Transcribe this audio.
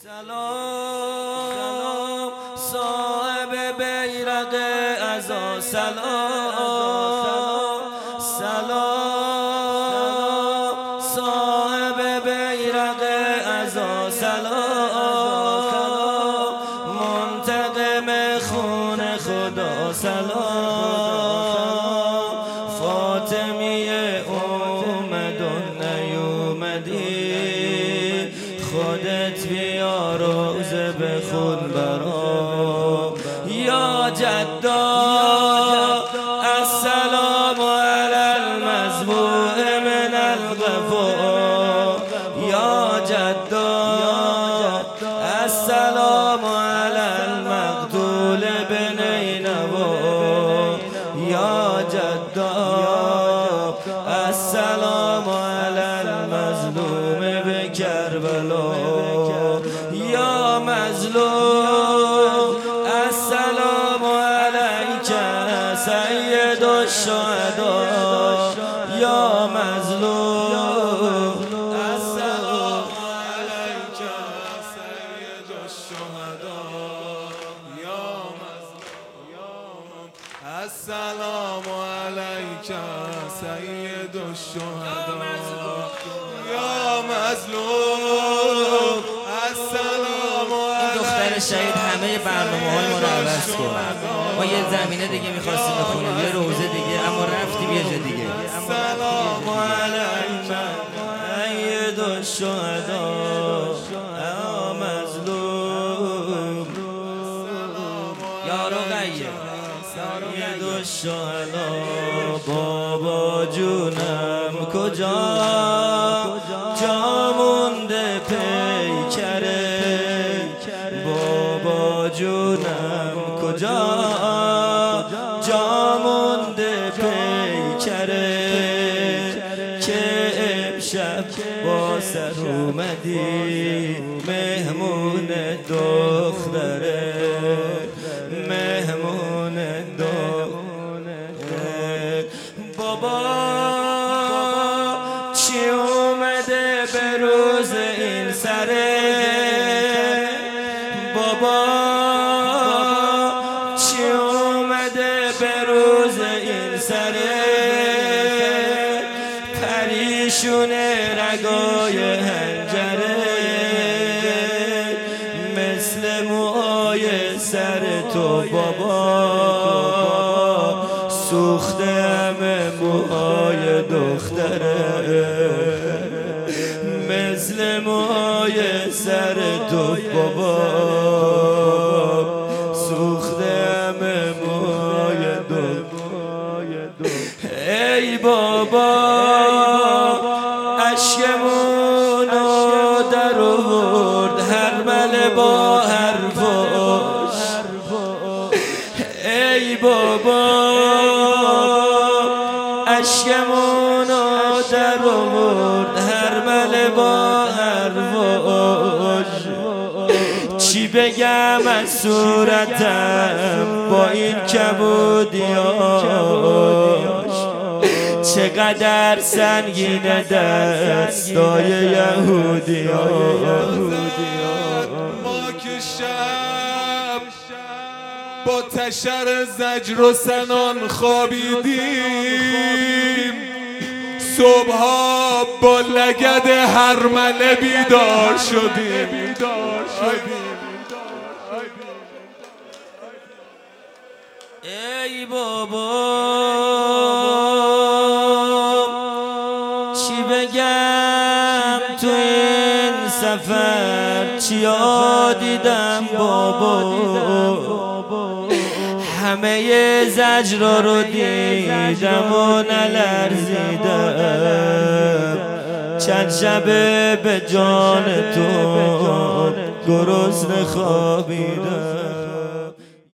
سلام صاحب بیرق عزا، سلام سلام صاحب بیرق عزا، سلام منتقم خون خدا، سلام فاطمیه اومد و نیومدی، خودت بیا روزه بخون برام یا جدا. السلام علی المذبوح من الغفور یا جدا. السلام علی المقتول بنینوا یا جدا. السلام علی المظلوم بکربلا یا مظلوم. السلام علیک سید الشهداء یا مظلوم. السلام علیک سید الشهداء یا مظلوم. السلام علیک سید الشهداء یا مظلوم. السلام این دختر شهید همه برنامه‌های ما رو عوض کرد. ما یه زمینه دیگه می‌خواستیم بخونیم، یه روزه دیگه، اما رفتیم یه جا دیگه. السلام علیک سید الشهداء یا مظلوم. یا رقیه سید الشهداء بابا جونم کجا، جا مونده پیکره. بابا جونم کجا، جا مونده پیکره. که امشب با سر اومدی مهمون دختره، مهمون دختره. بابا چی اومده به روز این سره؟ بابا چی اومده به روز این سره؟ پریشونه رگای حنجره، مثل موهای سر تو بابا سوخته همه موهای دختره، مثل موهای سر تو بابا سوخته همه موهای دختره. ای بابا اشکمونو در آورد هرمل با حرفاش. ای بابا اشکمونو در آورد هرمل با حرفاش. چی بگم از صورتم با این کبودیاش، چقدر سنگین دستای یهودیان. ما که شب با تشر زجر و سنان خوابیدیم، صبحها با لگد هرمله بیدار شدیم. ای بابا چی بگم تو این سفر، چیا دیدم بابا. همه زجرا رو دیدم و نلرزیدم. چند شبه به جان تو گرسنه خوابیدم.